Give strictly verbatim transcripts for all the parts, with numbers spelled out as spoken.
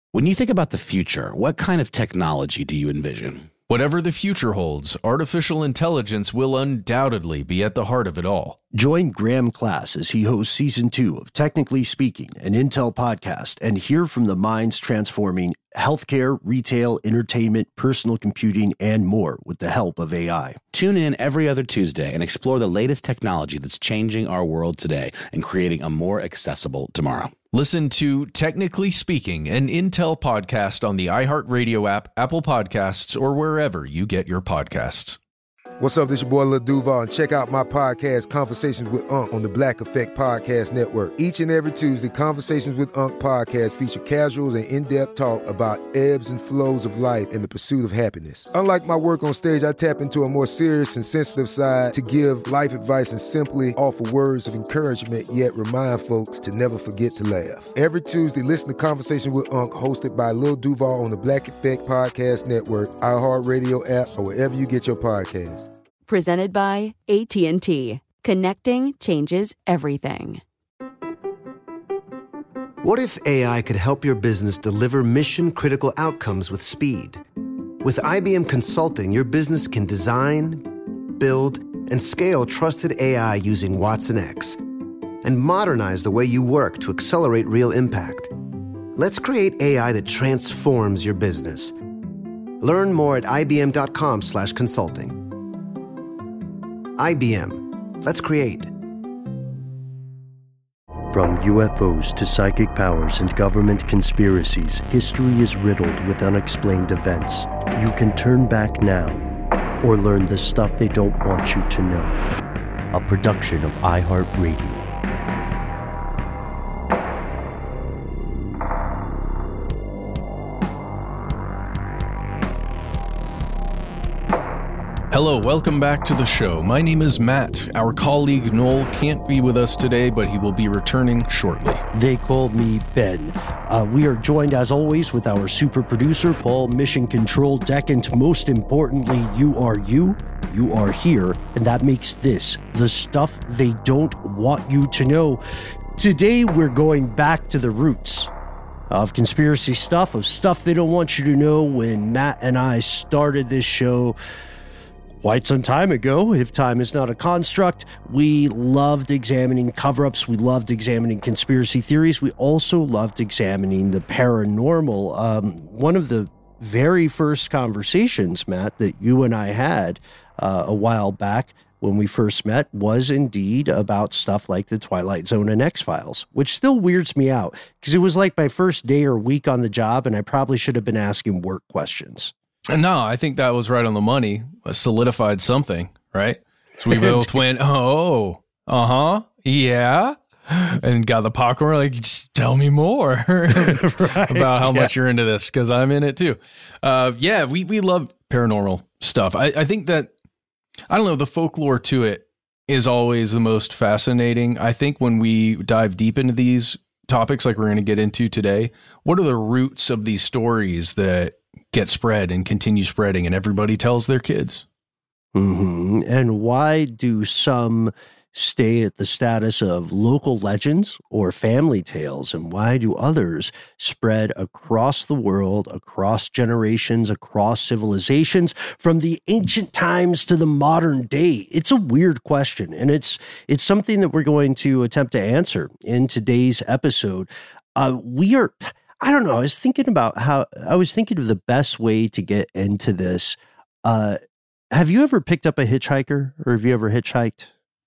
When you think about the future, what kind of technology do you envision? Whatever the future holds, artificial intelligence will undoubtedly be at the heart of it all. Join Graham Class as he hosts Season two of Technically Speaking, an Intel podcast, and hear from the minds transforming healthcare, retail, entertainment, personal computing, and more with the help of A I. Tune in every other Tuesday and explore the latest technology that's changing our world today and creating a more accessible tomorrow. Listen to Technically Speaking, an Intel podcast on the iHeartRadio app, Apple Podcasts, or wherever you get your podcasts. What's up, this your boy Lil Duval, and check out my podcast, Conversations with Unc, on the Black Effect Podcast Network. Each and every Tuesday, Conversations with Unc podcast feature casual and in-depth talk about ebbs and flows of life and the pursuit of happiness. Unlike my work on stage, I tap into a more serious and sensitive side to give life advice and simply offer words of encouragement, yet remind folks to never forget to laugh. Every Tuesday, listen to Conversation with Unc, hosted by Lil Duval on the Black Effect Podcast Network, iHeartRadio app, or wherever you get your podcasts. Presented by A T and T. Connecting changes everything. What if A I could help your business deliver mission-critical outcomes with speed? With I B M Consulting, your business can design, build, and scale trusted A I using Watson X and modernize the way you work to accelerate real impact. Let's create A I that transforms your business. Learn more at ibm.com slash consulting. I B M. Let's create. From U F Os to psychic powers and government conspiracies, history is riddled with unexplained events. You can turn back now or learn the stuff they don't want you to know. A production of iHeartRadio. Hello, welcome back to the show. My name is Matt. Our colleague Noel can't be with us today, but he will be returning shortly. They call me Ben. Uh, we are joined, as always, with our super producer, Paul Mission Control Decant. Most importantly, you are you, you are here, and that makes this the stuff they don't want you to know. Today, we're going back to the roots of conspiracy stuff, of stuff they don't want you to know. When Matt and I started this show quite some time ago, if time is not a construct, we loved examining cover-ups. We loved examining conspiracy theories. We also loved examining the paranormal. Um, one of the very first conversations, Matt, that you and I had uh, a while back when we first met was indeed about stuff like the Twilight Zone and X-Files, which still weirds me out because it was like my first day or week on the job, and I probably should have been asking work questions. No, I think that was right on the money. Solidified something, right? So we both went, oh, uh-huh, yeah, and got the popcorn, like, just tell me more right, about how yeah. much you're into this, because I'm in it too. Uh, yeah, we, we love paranormal stuff. I, I think that, I don't know, the folklore to it is always the most fascinating. I think when we dive deep into these topics like we're going to get into today, what are the roots of these stories that get spread and continue spreading and everybody tells their kids? Mm-hmm. And why do some stay at the status of local legends or family tales? And why do others spread across the world, across generations, across civilizations, from the ancient times to the modern day? It's a weird question. And it's, it's something that we're going to attempt to answer in today's episode. Uh, we are... I don't know. I was thinking about how I was thinking of the best way to get into this. Uh, have you ever picked up a hitchhiker, or have you ever hitchhiked?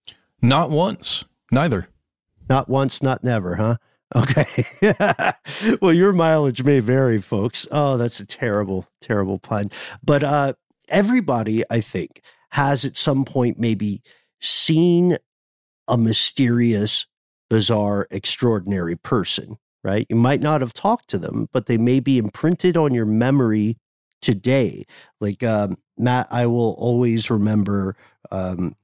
Not once. Neither. Not once, not never, huh? Okay. Well, your mileage may vary, folks. Oh, that's a terrible, terrible pun. But uh, everybody, I think, has at some point maybe seen a mysterious, bizarre, extraordinary person. Right? You might not have talked to them, but they may be imprinted on your memory today. Like, um, Matt, I will always remember, um,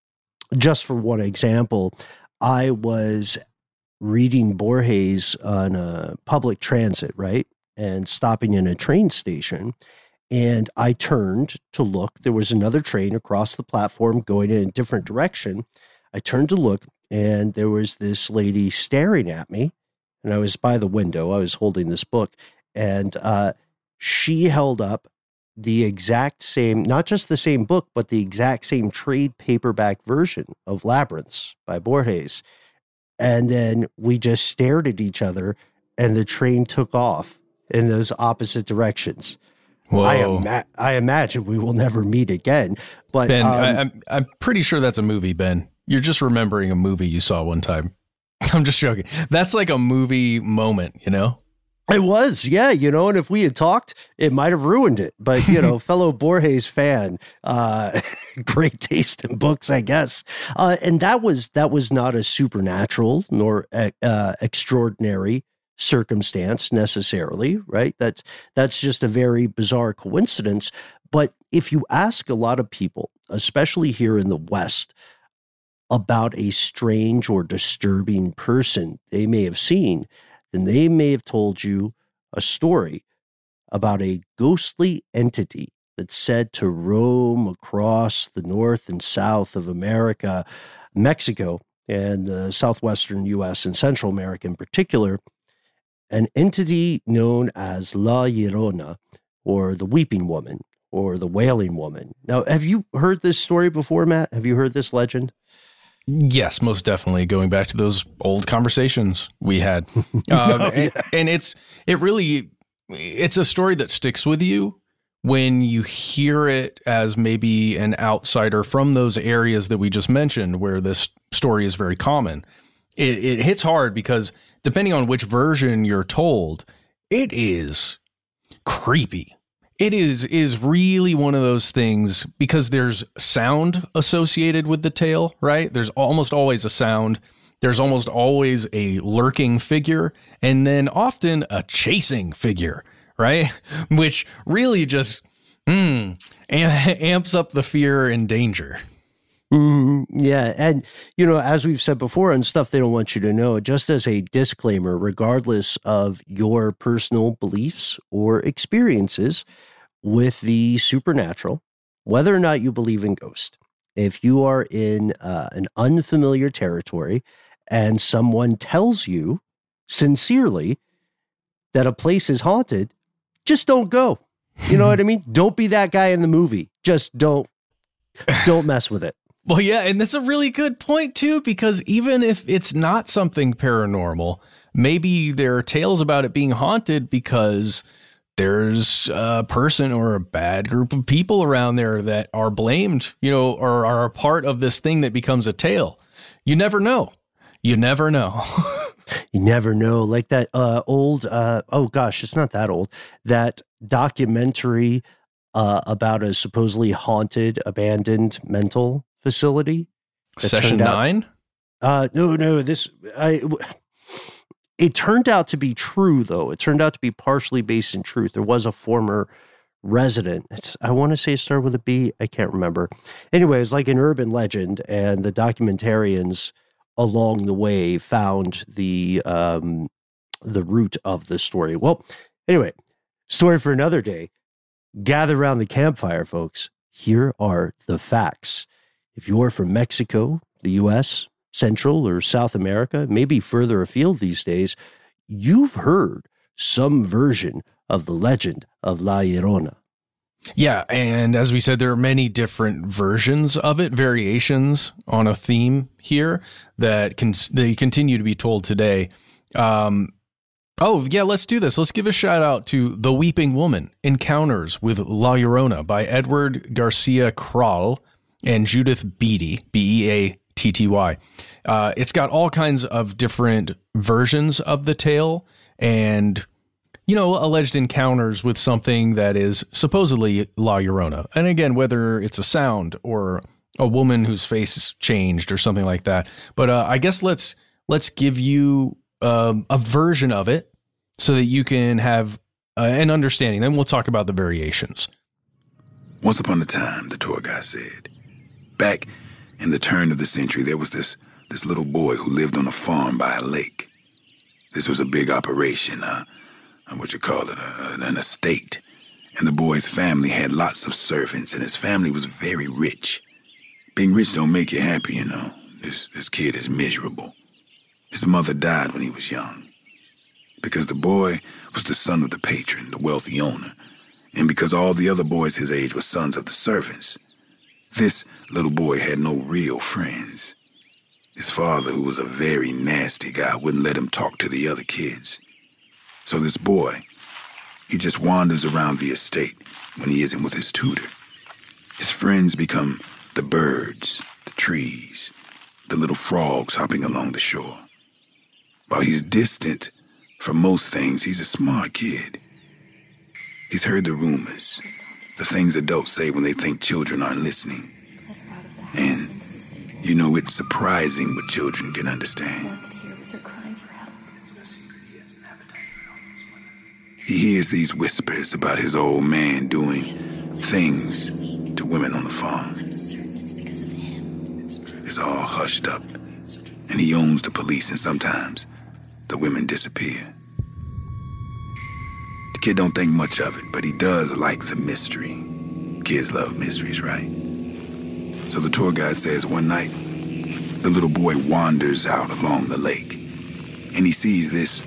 just for one example, I was reading Borges on a public transit, right? And stopping in a train station. And I turned to look. There was another train across the platform going in a different direction. I turned to look, and there was this lady staring at me. And I was by the window. I was holding this book. And uh, she held up the exact same, not just the same book, but the exact same trade paperback version of Labyrinths by Borges. And then we just stared at each other and the train took off in those opposite directions. Whoa. I, ima- I imagine we will never meet again. But Ben, um, I, I'm, I'm pretty sure that's a movie, Ben. You're just remembering a movie you saw one time. I'm just joking. That's like a movie moment, you know? It was, yeah, you know, and if we had talked, it might have ruined it. But, you know, fellow Borges fan, uh, great taste in books, I guess. Uh, and that was that was not a supernatural nor uh, extraordinary circumstance necessarily, right? That's that's just a very bizarre coincidence. But if you ask a lot of people, especially here in the West, about a strange or disturbing person they may have seen, then they may have told you a story about a ghostly entity that's said to roam across the north and south of America, Mexico, and the southwestern U S and Central America in particular, an entity known as La Llorona, or the Weeping Woman, or the Wailing Woman. Now, have you heard this story before, Matt? Have you heard this legend? Yes, most definitely. Going back to those old conversations we had, um, No, yeah. and, and it's it really it's a story that sticks with you when you hear it as maybe an outsider from those areas that we just mentioned, where this story is very common. It, it hits hard because depending on which version you're told, it is creepy. It is is really one of those things because there's sound associated with the tale, right? There's almost always a sound. There's almost always a lurking figure, and then often a chasing figure, right? Which really just mm, amps up the fear and danger. Mm-hmm. Yeah. And, you know, as we've said before and stuff they don't want you to know, just as a disclaimer, regardless of your personal beliefs or experiences with the supernatural, whether or not you believe in ghosts, if you are in uh, an unfamiliar territory and someone tells you sincerely that a place is haunted, just don't go. You know what I mean? Don't be that guy in the movie. Just don't, don't mess with it. Well, yeah, and that's a really good point, too, because even if it's not something paranormal, maybe there are tales about it being haunted because there's a person or a bad group of people around there that are blamed, you know, or are a part of this thing that becomes a tale. You never know. You never know. You never know. Like that uh, old, uh, oh gosh, it's not that old, that documentary uh, about a supposedly haunted, abandoned mental facility. Session nine? Uh, no, no, this, I, it turned out to be true, though. It turned out to be partially based in truth. There was a former resident. It's, I want to say it started with a B. I can't remember. Anyway, it's like an urban legend, and the documentarians along the way found the um, the root of the story. Well, anyway, story for another day. Gather around the campfire, folks. Here are the facts. If you're from Mexico, the U S, Central or South America, maybe further afield these days, you've heard some version of the legend of La Llorona. Yeah, and as we said, there are many different versions of it, variations on a theme here that can they continue to be told today. Um, oh, yeah, let's do this. Let's give a shout out to The Weeping Woman, Encounters with La Llorona by Edward Garcia Kral and Judith Beatty, B E A T T Y. Uh, it's got all kinds of different versions of the tale and, you know, alleged encounters with something that is supposedly La Llorona. And again, whether it's a sound or a woman whose face is changed or something like that. But uh, I guess let's let's give you um, a version of it so that you can have uh, an understanding. Then we'll talk about the variations. Once upon a time, the tour guide said, back in the turn of the century, there was this this little boy who lived on a farm by a lake. This was a big operation, uh, what you call it, uh, an estate. And the boy's family had lots of servants, and his family was very rich. Being rich don't make you happy, you know. This, this kid is miserable. His mother died when he was young. because the boy was the son of the patron, the wealthy owner, and because all the other boys his age were sons of the servants. This little boy had no real friends. His father, who was a very nasty guy, wouldn't let him talk to the other kids. So this boy, he just wanders around the estate when he isn't with his tutor. His friends become the birds, the trees, the little frogs hopping along the shore. While he's distant from most things, he's a smart kid. He's heard the rumors, the things adults say when they think children aren't listening. And, you know, it's surprising what children can understand. He hears these whispers about his old man doing things to women on the farm. It's all hushed up, and he owns the police, and sometimes the women disappear. The kid don't think much of it, but he does like the mystery. Kids love mysteries, right? So the tour guide says one night, the little boy wanders out along the lake, and he sees this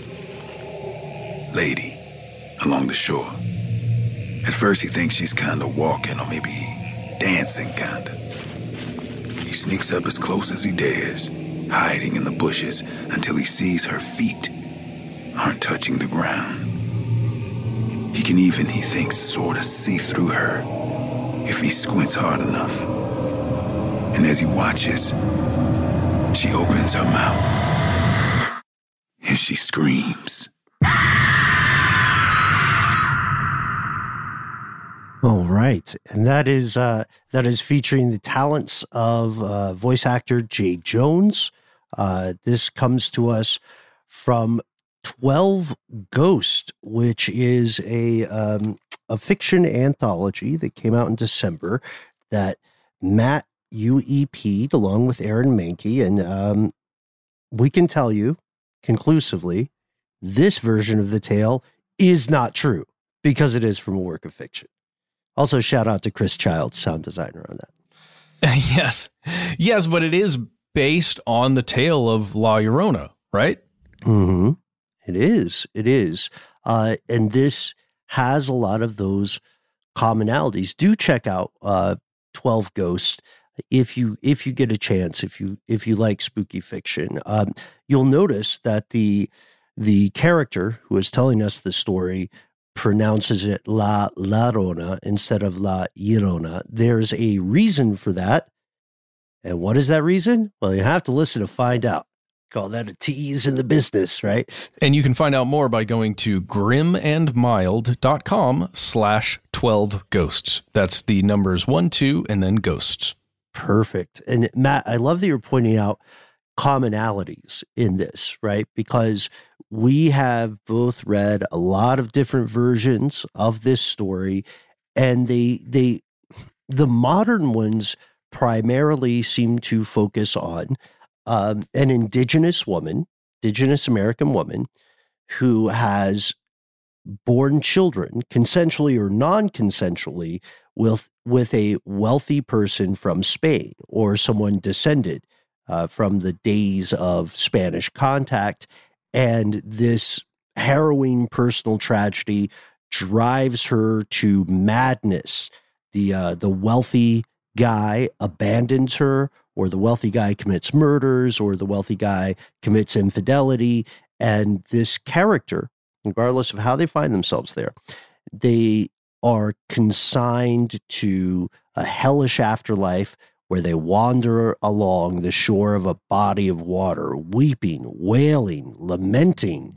lady along the shore. At first he thinks she's kind of walking or maybe dancing kind of. He sneaks up as close as he dares, hiding in the bushes until he sees her feet aren't touching the ground. He can even, he thinks, sort of see through her if he squints hard enough. And as he watches, she opens her mouth and she screams. All right, and that is uh, that is featuring the talents of uh, voice actor Jay Jones. Uh, this comes to us from twelve Ghosts, which is a um, a fiction anthology that came out in December that Matt U E P'd along with Aaron Mahnke, and um, we can tell you conclusively this version of the tale is not true because it is from a work of fiction. Also, shout out to Chris Childs, sound designer on that. Yes. Yes, but it is based on the tale of La Llorona, right? Mm-hmm. It is. It is. Uh, and this has a lot of those commonalities. Do check out uh, twelve Ghosts if you if you get a chance, if you if you like spooky fiction. Um, you'll notice that the the character who is telling us the story pronounces it La Llorona instead of La Llorona. There's a reason for that. And what is that reason? Well, you have to listen to find out. Call that a tease in the business, right? And you can find out more by going to grimandmild.com slash 12 ghosts. That's the numbers one, two, and then ghosts. Perfect. And Matt, I love that you're pointing out commonalities in this, right? Because we have both read a lot of different versions of this story, and they they the modern ones primarily seem to focus on um, an indigenous woman, indigenous American woman, who has born children, consensually or non-consensually, with with a wealthy person from Spain or someone descended uh, from the days of Spanish contact. And this harrowing personal tragedy drives her to madness. The uh, the wealthy guy abandons her, or the wealthy guy commits murders, or the wealthy guy commits infidelity. And this character, regardless of how they find themselves there, they are consigned to a hellish afterlife where they wander along the shore of a body of water, weeping, wailing, lamenting.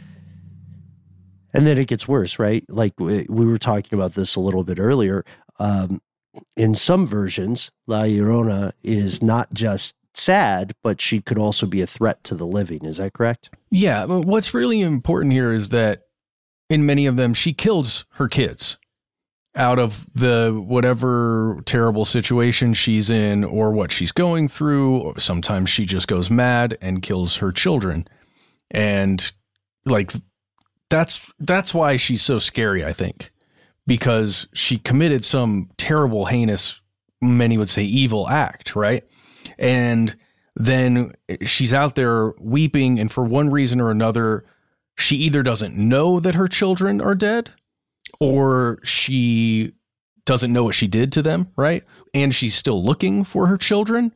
And then it gets worse, right? Like we were talking about this a little bit earlier. Um, in some versions, La Llorona is not just sad, but she could also be a threat to the living. Is that correct? Yeah. But what's really important here is that in many of them, she kills her kids out of the whatever terrible situation she's in or what she's going through. Or sometimes she just goes mad and kills her children. And like, that's, that's why she's so scary, I think, because she committed some terrible, heinous, many would say evil act. Right. And then she's out there weeping. And for one reason or another, she either doesn't know that her children are dead, or she doesn't know what she did to them, right? And she's still looking for her children.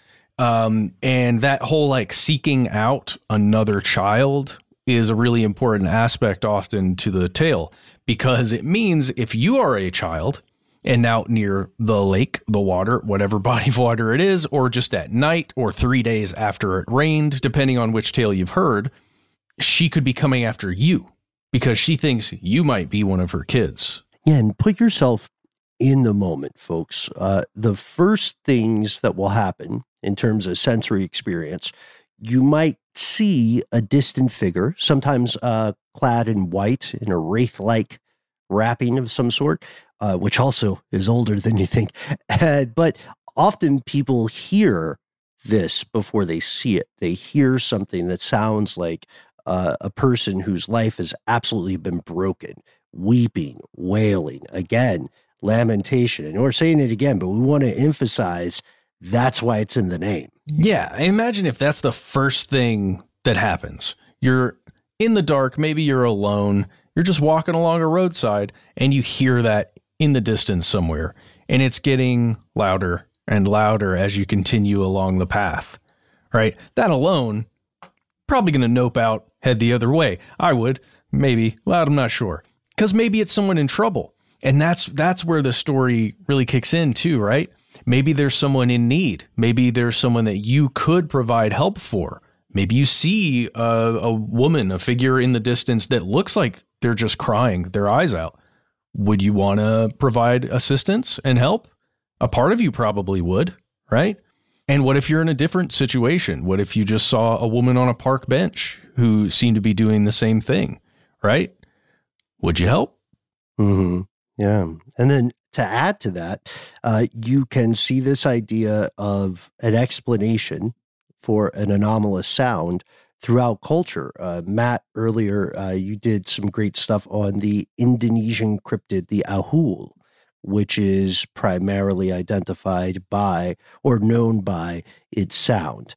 Um, and that whole like seeking out another child is a really important aspect often to the tale, because it means if you are a child and out near the lake, the water, whatever body of water it is, or just at night or three days after it rained, depending on which tale you've heard, she could be coming after you because she thinks you might be one of her kids. Yeah, and put yourself in the moment, folks. Uh, the first things that will happen in terms of sensory experience, you might see a distant figure, sometimes uh, clad in white in a wraith-like wrapping of some sort, uh, which also is older than you think. Uh, but often people hear this before they see it. They hear something that sounds like uh, a person whose life has absolutely been broken, weeping, wailing, again, lamentation. And we're saying it again, but we want to emphasize that's why it's in the name. Yeah, I imagine if that's the first thing that happens. You're in the dark, maybe you're alone, you're just walking along a roadside, and you hear that in the distance somewhere, and it's getting louder and louder as you continue along the path, right? That alone, probably going to nope out, head the other way. I would, maybe, well, I'm not sure, because maybe it's someone in trouble. And that's that's where the story really kicks in too, right? Maybe there's someone in need. Maybe there's someone that you could provide help for. Maybe you see a, a woman, a figure in the distance that looks like they're just crying their eyes out. Would you want to provide assistance and help? A part of you probably would, right? And what if you're in a different situation? What if you just saw a woman on a park bench who seemed to be doing the same thing, right? Would you help? Mm-hmm. Yeah. And then to add to that, uh, you can see this idea of an explanation for an anomalous sound throughout culture. Uh, Matt, earlier, uh, you did some great stuff on the Indonesian cryptid, the ahul, which is primarily identified by or known by its sound.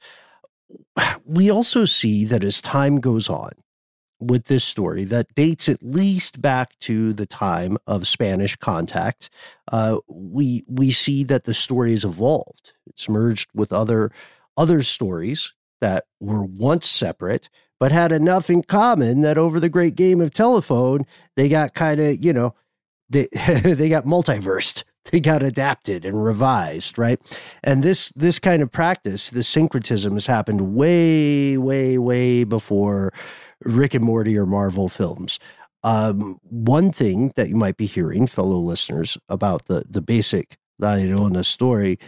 We also see that as time goes on, with this story that dates at least back to the time of Spanish contact, uh, we we see that the story has evolved. It's merged with other other stories that were once separate, but had enough in common that over the great game of telephone, they got kind of, you know, they they got multiversed. They got adapted and revised, right? And this this kind of practice, this syncretism, has happened way, way, way before Rick and Morty or Marvel films. Um, one thing that you might be hearing, fellow listeners, about the, the basic La Llorona story,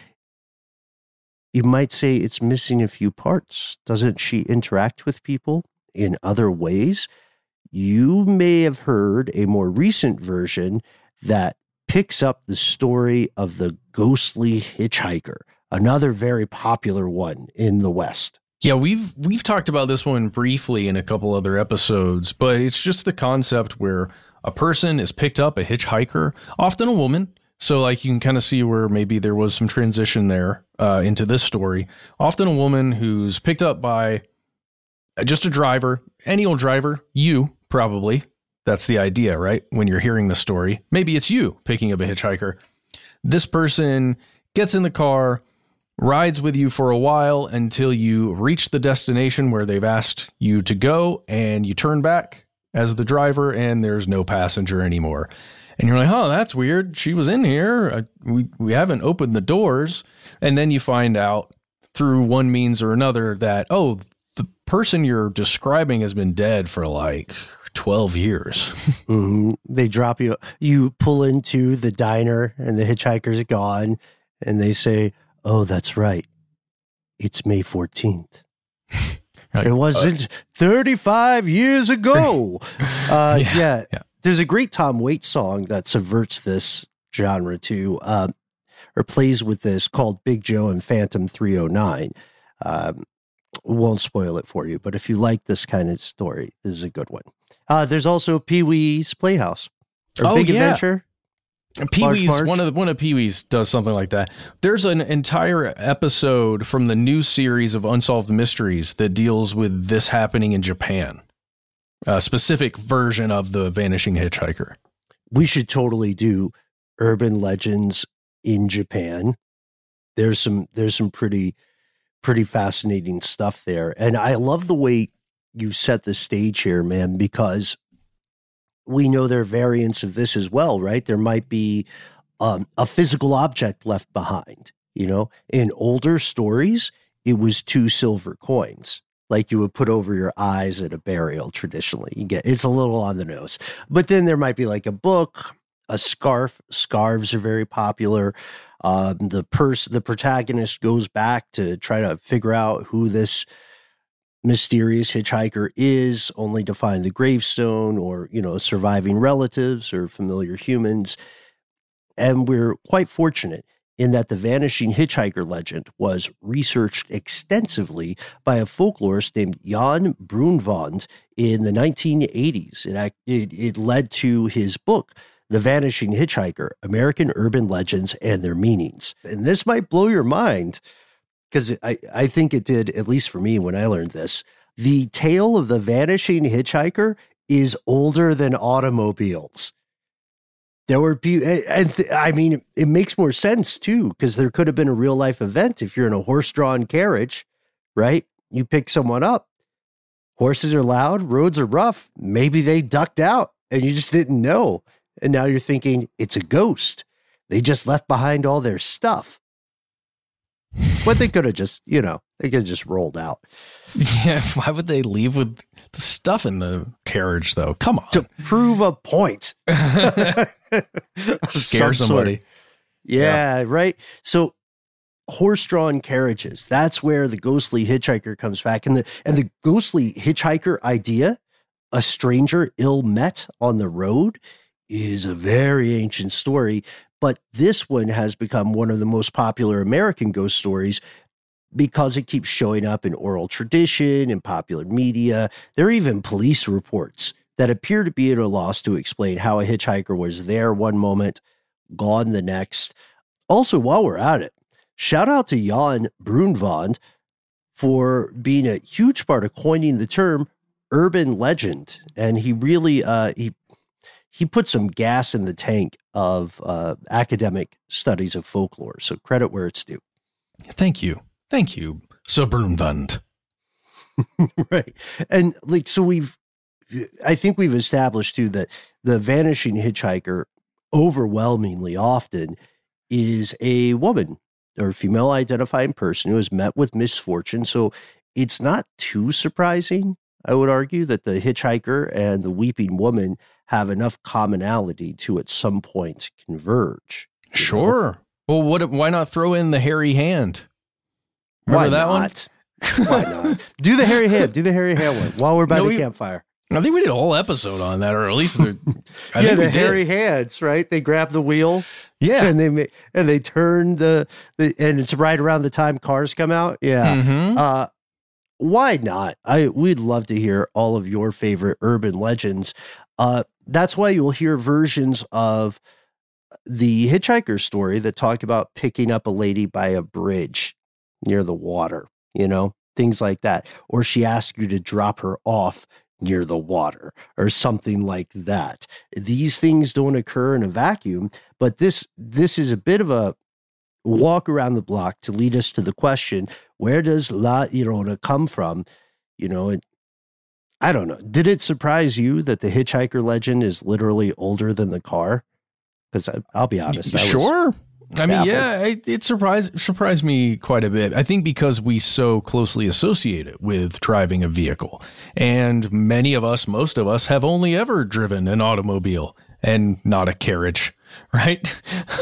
you might say it's missing a few parts. Doesn't she interact with people in other ways? You may have heard a more recent version that picks up the story of the ghostly hitchhiker, another very popular one in the West. Yeah, we've we've talked about this one briefly in a couple other episodes, but it's just the concept where a person is picked up, a hitchhiker, often a woman. So like you can kind of see where maybe there was some transition there uh, into this story. Often a woman who's picked up by just a driver, any old driver, you probably. That's the idea, right? When you're hearing the story, maybe it's you picking up a hitchhiker. This person gets in the car, rides with you for a while until you reach the destination where they've asked you to go, and you turn back as the driver and there's no passenger anymore. And you're like, oh, that's weird. She was in here. I, we, we haven't opened the doors. And then you find out through one means or another that, oh, the person you're describing has been dead for like twelve years. Mm-hmm. They drop you, you pull into the diner and the hitchhiker's gone and they say, oh, that's right. It's May fourteenth. Like, it wasn't uh, thirty-five years ago. uh, yeah, yeah. yeah. There's a great Tom Waits song that subverts this genre too, uh, or plays with this, called Big Joe and Phantom three oh nine. Um, won't spoil it for you, but if you like this kind of story, this is a good one. Uh, there's also Pee-wee's Playhouse, or oh, Big yeah. Adventure. Pee-wee's, one of the, one of Pee-wee's does something like that. There's an entire episode from the new series of Unsolved Mysteries that deals with this happening in Japan. a specific version of the Vanishing Hitchhiker. We should totally do urban legends in Japan. There's some there's some pretty pretty fascinating stuff there. And I love the way you set the stage here, man, because we know there are variants of this as well, right? There might be um, a physical object left behind. You know, in older stories, it was two silver coins, like you would put over your eyes at a burial traditionally. You get it's a little on the nose, but then there might be like a book, a scarf. Scarves are very popular. Um, the pers- the protagonist goes back to try to figure out who this mysterious hitchhiker is, only to find the gravestone or, you know, surviving relatives or familiar humans. And we're quite fortunate in that the Vanishing Hitchhiker legend was researched extensively by a folklorist named Jan Brunvand in the nineteen eighties. It, it, it led to his book, The Vanishing Hitchhiker, American Urban Legends and Their Meanings. And this might blow your mind, because I, I think it did, at least for me when I learned this. The tale of the Vanishing Hitchhiker is older than automobiles. There were people, and th- I mean, it makes more sense too, because there could have been a real life event if you're in a horse-drawn carriage, right? You pick someone up, horses are loud, roads are rough. Maybe they ducked out and you just didn't know. And now you're thinking it's a ghost. They just left behind all their stuff. But they could have just, you know, they could have just rolled out. Yeah, why would they leave with the stuff in the carriage, though? Come on. To prove a point. Scare somebody. Yeah, yeah, right. So horse-drawn carriages, that's where the ghostly hitchhiker comes back. And the and the ghostly hitchhiker idea, a stranger ill met on the road, is a very ancient story. But this one has become one of the most popular American ghost stories because it keeps showing up in oral tradition and popular media. There are even police reports that appear to be at a loss to explain how a hitchhiker was there one moment, gone the next. Also, while we're at it, shout out to Jan Brunvand for being a huge part of coining the term urban legend. And he really, uh, he He put some gas in the tank of uh, academic studies of folklore. So credit where it's due. Thank you. Thank you, Sir Brunvand. Right. And like, so we've, I think we've established too that the Vanishing Hitchhiker overwhelmingly often is a woman or female identifying person who has met with misfortune. So it's not too surprising, I would argue, that the hitchhiker and the weeping woman have enough commonality to at some point converge. Sure. Know? Well, what? Why not throw in the hairy hand? Remember why that not? one? Why not? Do the hairy hand. Do the hairy hand one while we're by no, the we, campfire. I think we did a whole episode on that, or at least I yeah, think the we hairy did. hands, right? They grab the wheel, yeah, and they and they turn the, the and it's right around the time cars come out. Yeah. Mm-hmm. Uh, why not? I we'd love to hear all of your favorite urban legends. Uh, that's why you'll hear versions of the hitchhiker story that talk about picking up a lady by a bridge near the water, you know, things like that. Or she asks you to drop her off near the water or something like that. These things don't occur in a vacuum, but this this is a bit of a walk around the block to lead us to the question, where does La Llorona come from? You know, it, I don't know. Did it surprise you that the hitchhiker legend is literally older than the car? Because I'll be honest. I sure. I mean, baffled. yeah, it, it surprised surprised me quite a bit. I think because we so closely associate it with driving a vehicle. And many of us, most of us, have only ever driven an automobile and not a carriage, right?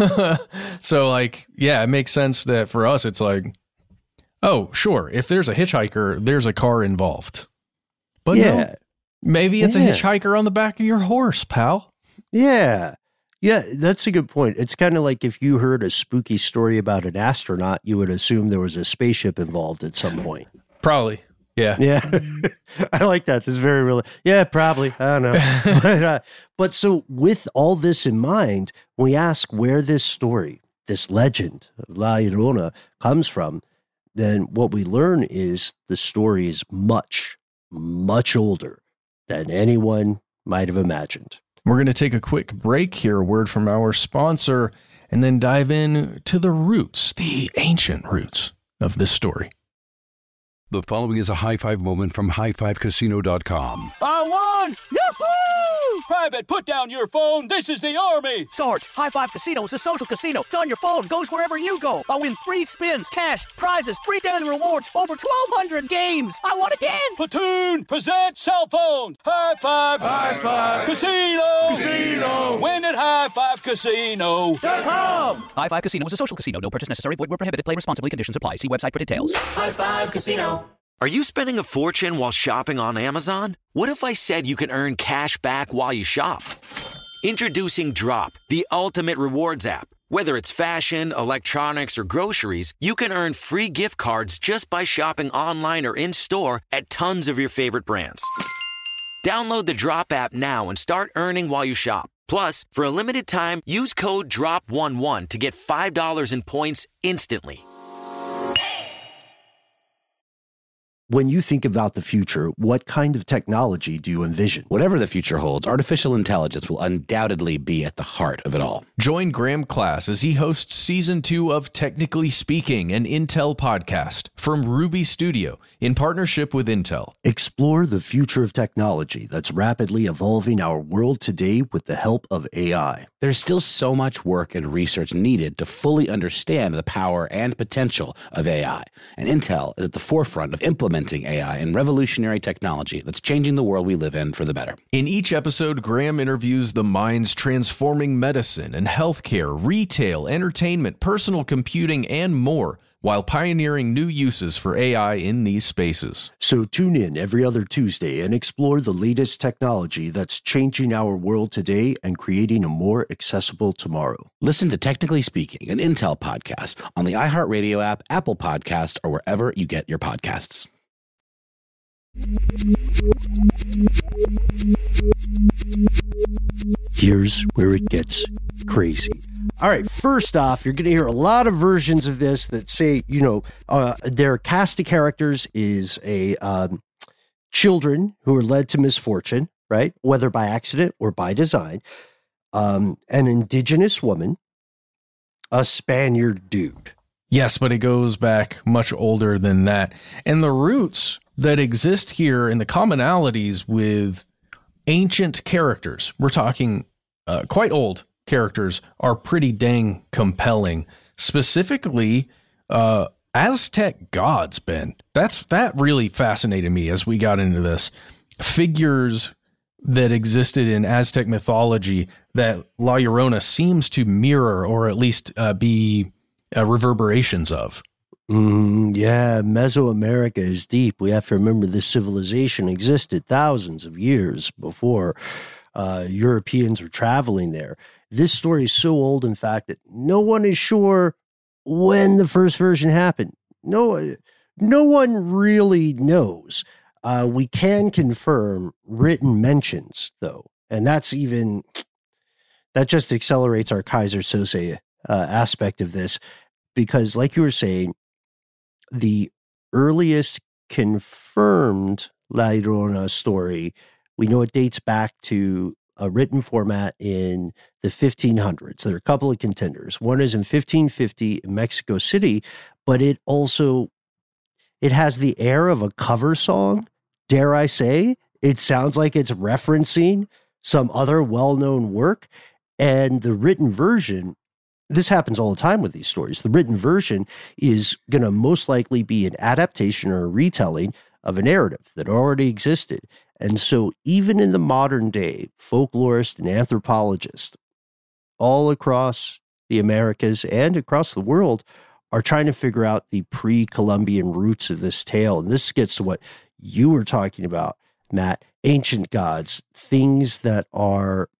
So, like, yeah, it makes sense that for us, it's like, oh, sure, if there's a hitchhiker, there's a car involved. But yeah. no, maybe it's yeah. a hitchhiker on the back of your horse, pal. Yeah. Yeah, that's a good point. It's kind of like if you heard a spooky story about an astronaut, you would assume there was a spaceship involved at some point. Probably. Yeah. Yeah. I like that. This is very real. Yeah, probably. I don't know. but, uh, but so with all this in mind, we ask where this story, this legend of La Llorona comes from, then what we learn is the story is much, much older than anyone might have imagined. We're going to take a quick break here, a word from our sponsor, and then dive in to the roots, the ancient roots of this story. The following is a high five moment from high five casino dot com. I won! Yahoo! Private, put down your phone. This is the Army. Sarge, High Five Casino is a social casino. It's on your phone. Goes wherever you go. I win free spins, cash, prizes, free daily rewards, over twelve hundred games. I won again. Platoon, present cell phone. High Five. High Five. Casino. Casino. Win at high five casino dot com. High Five Casino is a social casino. No purchase necessary. Void where prohibited. Play responsibly. Conditions apply. See website for details. High Five Casino. Are you spending a fortune while shopping on Amazon? What if I said you can earn cash back while you shop? Introducing Drop, the ultimate rewards app. Whether it's fashion, electronics, or groceries, you can earn free gift cards just by shopping online or in-store at tons of your favorite brands. Download the Drop app now and start earning while you shop. Plus, for a limited time, use code drop eleven to get five dollars in points instantly. When you think about the future, what kind of technology do you envision? Whatever the future holds, artificial intelligence will undoubtedly be at the heart of it all. Join Graham Class as he hosts season two of Technically Speaking, an Intel podcast from Ruby Studio in partnership with Intel. Explore the future of technology that's rapidly evolving our world today with the help of A I. There's still so much work and research needed to fully understand the power and potential of A I, and Intel is at the forefront of implementing A I and revolutionary technology that's changing the world we live in for the better. In each episode, Graham interviews the minds transforming medicine and healthcare, retail, entertainment, personal computing, and more, while pioneering new uses for A I in these spaces. So tune in every other Tuesday and explore the latest technology that's changing our world today and creating a more accessible tomorrow. Listen to Technically Speaking, an Intel podcast on the iHeartRadio app, Apple Podcast, or wherever you get your podcasts. Here's where it gets crazy. All right, first off, you're going to hear a lot of versions of this that say, you know, uh, their cast of characters is a um, children who are led to misfortune, right? Whether by accident or by design, um, an indigenous woman, a Spaniard dude. Yes, but it goes back much older than that. And the roots that exist here and the commonalities with ancient characters, we're talking uh, quite old characters, are pretty dang compelling. Specifically, uh, Aztec gods, Ben. That's that really fascinated me as we got into this. Figures that existed in Aztec mythology that La Llorona seems to mirror, or at least uh, be uh, reverberations of. Mm, yeah, Mesoamerica is deep. We have to remember this civilization existed thousands of years before uh, Europeans were traveling there. This story is so old, in fact, that no one is sure when the first version happened. No, no one really knows. Uh, we can confirm written mentions, though, and that's even, that just accelerates our Kaiser Sose uh, aspect of this, because like you were saying, the earliest confirmed La Llorona story, we know it dates back to a written format in the fifteen hundreds. There are a couple of contenders. One is in fifteen fifty in Mexico City, but it also, it has the air of a cover song, dare I say. It sounds like it's referencing some other well-known work. And the written version, this happens all the time with these stories. The written version is going to most likely be an adaptation or a retelling of a narrative that already existed. And so even in the modern day, folklorists and anthropologists all across the Americas and across the world are trying to figure out the pre-Columbian roots of this tale. And this gets to what you were talking about, Matt, ancient gods, things that are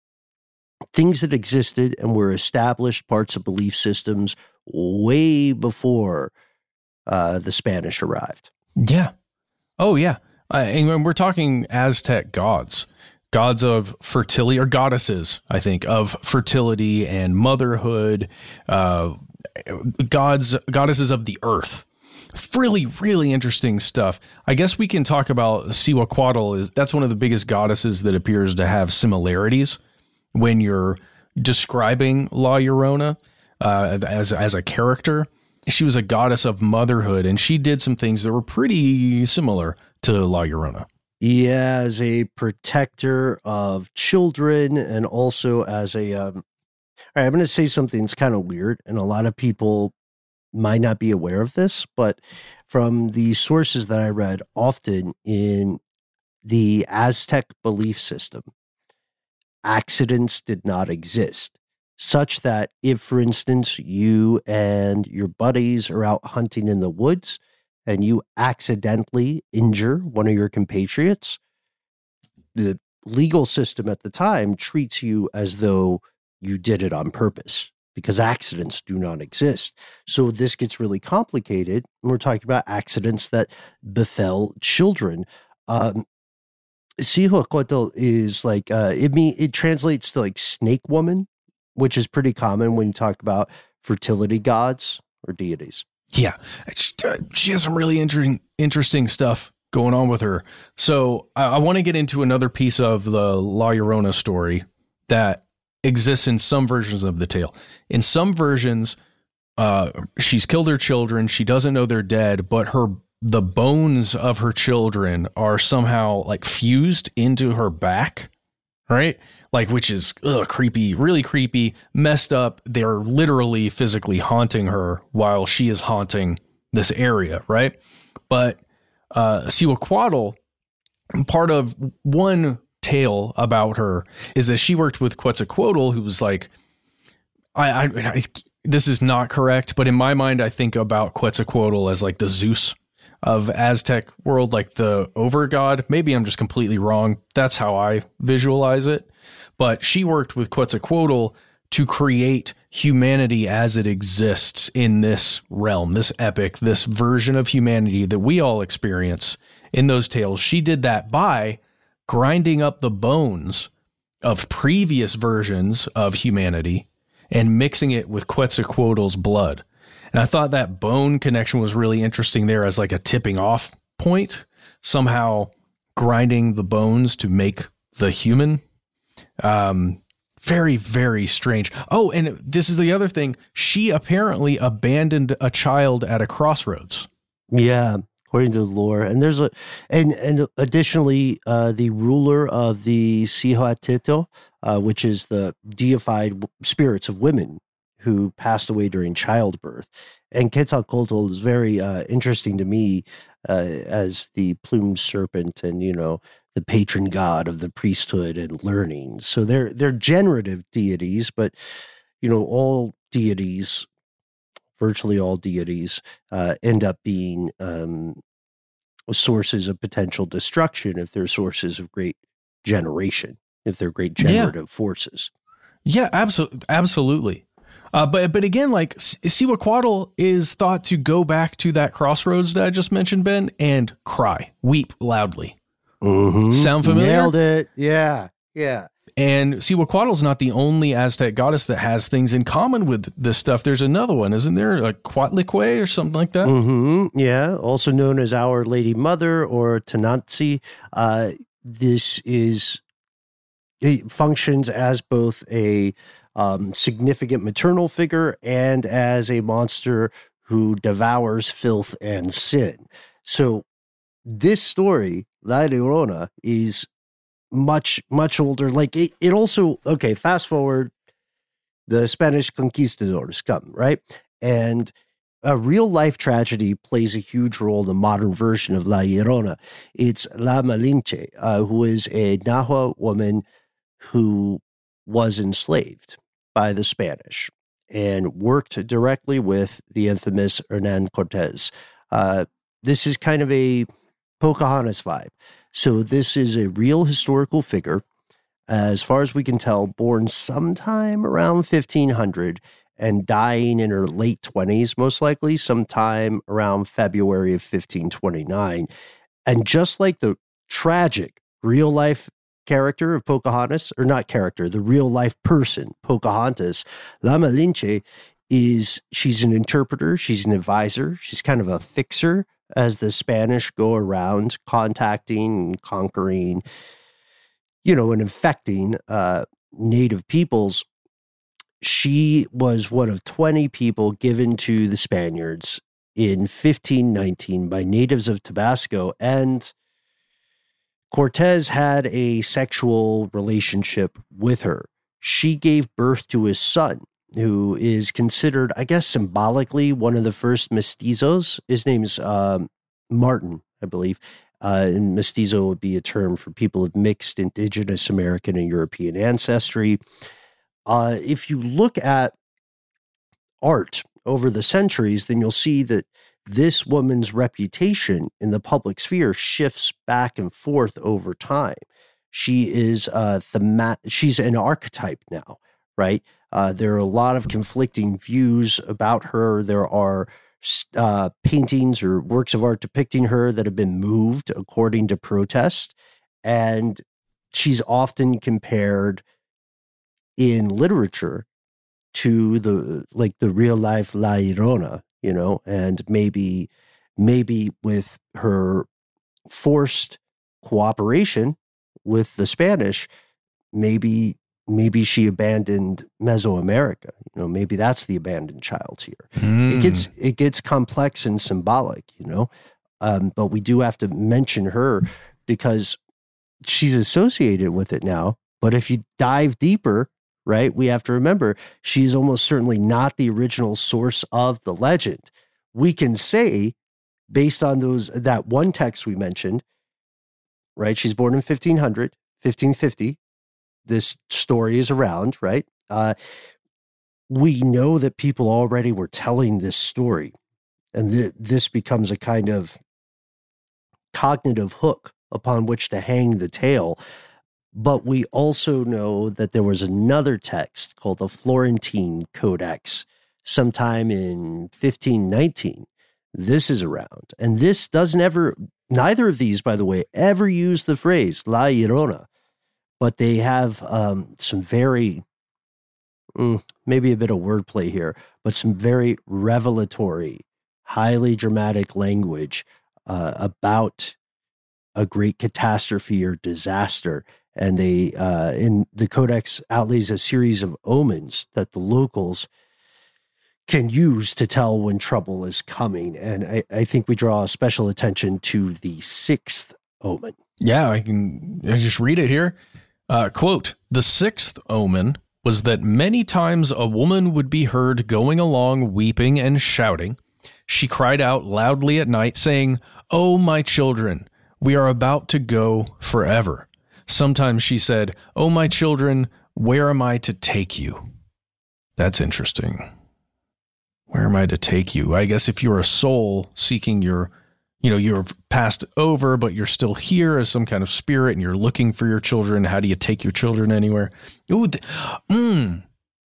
things that existed and were established parts of belief systems way before uh, the Spanish arrived. Yeah. Oh, yeah. Uh, and we're talking Aztec gods, gods of fertility, or goddesses, I think, of fertility and motherhood, uh, gods, goddesses of the earth, really, really interesting stuff. I guess we can talk about Cihuacuatl. Is that's one of the biggest goddesses that appears to have similarities when you're describing La Llorona uh, as as a character. She was a goddess of motherhood, and she did some things that were pretty similar to La Llorona. Yeah, as a protector of children, and also as a. Um, all right, I'm going to say something that's kind of weird, and a lot of people might not be aware of this, but from the sources that I read, often in the Aztec belief system, accidents did not exist, such that if, for instance, you and your buddies are out hunting in the woods and you accidentally injure one of your compatriots, the legal system at the time treats you as though you did it on purpose, because accidents do not exist. So this gets really complicated. We're talking about accidents that befell children. Um, Cihuacuatl is like, uh, it mean, it translates to like snake woman, which is pretty common when you talk about fertility gods or deities. Yeah, she, uh, she has some really interesting, interesting stuff going on with her. So I, I want to get into another piece of the La Llorona story that exists in some versions of the tale. In some versions, uh, she's killed her children. She doesn't know they're dead, but her the bones of her children are somehow like fused into her back, right? Like, which is ugh, creepy, really creepy, messed up. They're literally physically haunting her while she is haunting this area, right? But uh, Cihuacuatl, part of one tale about her is that she worked with Quetzalcoatl, who was like, I, I, I this is not correct, but in my mind, I think about Quetzalcoatl as like the Zeus of Aztec world, like the overgod. Maybe I'm just completely wrong. That's how I visualize it. But she worked with Quetzalcoatl to create humanity as it exists in this realm, this epic, this version of humanity that we all experience in those tales. She did that by grinding up the bones of previous versions of humanity and mixing it with Quetzalcoatl's blood. And I thought that bone connection was really interesting there as like a tipping off point, somehow grinding the bones to make the human. Um, very, very strange. Oh, and this is the other thing. She apparently abandoned a child at a crossroads. Yeah. According to the lore. And there's a, and, and additionally, uh, the ruler of the Cihuatetl, uh, which is the deified spirits of women who passed away during childbirth. And Quetzalcoatl is very uh, interesting to me uh, as the plumed serpent and, you know, the patron god of the priesthood and learning. So they're, they're generative deities, but, you know, all deities, virtually all deities uh, end up being um, sources of potential destruction if they're sources of great generation, if they're great generative yeah. forces. Yeah, absolutely. Absolutely. Uh, but but again, like Cihuacuatl is thought to go back to that crossroads that I just mentioned, Ben, and cry, weep loudly. Mm-hmm. Sound familiar? Nailed it. Yeah, yeah. And Cihuacuatl is not the only Aztec goddess that has things in common with this stuff. There's another one, isn't there? Like Coatlicue or something like that? Mm-hmm. Yeah, also known as Our Lady Mother or Tonantzin. Uh, this is, it functions as both a um, significant maternal figure and as a monster who devours filth and sin. So this story, La Llorona, is much, much older. Like it, it also, okay, fast forward, the Spanish conquistadors come, right? And a real life tragedy plays a huge role in the modern version of La Llorona. It's La Malinche, uh, who is a Nahua woman who was enslaved by the Spanish and worked directly with the infamous Hernan Cortez. Uh, this is kind of a Pocahontas vibe. So this is a real historical figure, as far as we can tell, born sometime around fifteen hundred and dying in her late twenties, most likely, sometime around February of fifteen twenty-nine. And just like the tragic real-life character of Pocahontas, or not character, the real-life person, Pocahontas, La Malinche is she's an interpreter, she's an advisor, she's kind of a fixer as the Spanish go around contacting and conquering, you know, and infecting uh, native peoples. She was one of twenty people given to the Spaniards in fifteen nineteen by natives of Tabasco, and Cortez had a sexual relationship with her. She gave birth to his son, who is considered, I guess, symbolically one of the first mestizos. His name's um, Martin, I believe. Uh, and mestizo would be a term for people of mixed indigenous American and European ancestry. Uh, if you look at art over the centuries, then you'll see that this woman's reputation in the public sphere shifts back and forth over time. She is uh, thema- she's an archetype now, right? Uh, there are a lot of conflicting views about her. There are uh, paintings or works of art depicting her that have been moved according to protest, and she's often compared in literature to the like the real life La Llorona, you know, and maybe maybe with her forced cooperation with the Spanish, maybe maybe she abandoned Mesoamerica. You know, maybe that's the abandoned child here. Mm. It gets it gets complex and symbolic, you know, um, but we do have to mention her because she's associated with it now. But if you dive deeper, right, we have to remember she is almost certainly not the original source of the legend. We can say, based on those that one text we mentioned, right, she's born in fifteen hundred, fifteen fifty. This story is around, right? Uh, we know that people already were telling this story, and th- this becomes a kind of cognitive hook upon which to hang the tale. But we also know that there was another text called the Florentine Codex sometime in fifteen nineteen. This is around. And this doesn't ever, neither of these, by the way, ever use the phrase La Llorona, but they have um, some very, mm, maybe a bit of wordplay here, but some very revelatory, highly dramatic language uh, about a great catastrophe or disaster. And they, uh, in the Codex outlays a series of omens that the locals can use to tell when trouble is coming. And I, I think we draw special attention to the sixth omen. Yeah, I can I just read it here. Uh, quote, "The sixth omen was that many times a woman would be heard going along weeping and shouting. She cried out loudly at night, saying, 'Oh, my children, we are about to go forever.' Sometimes she said, 'Oh, my children, where am I to take you?'" That's interesting. Where am I to take you? I guess if you're a soul seeking your, you know, you're passed over, but you're still here as some kind of spirit and you're looking for your children, how do you take your children anywhere? Ooh, th- mm.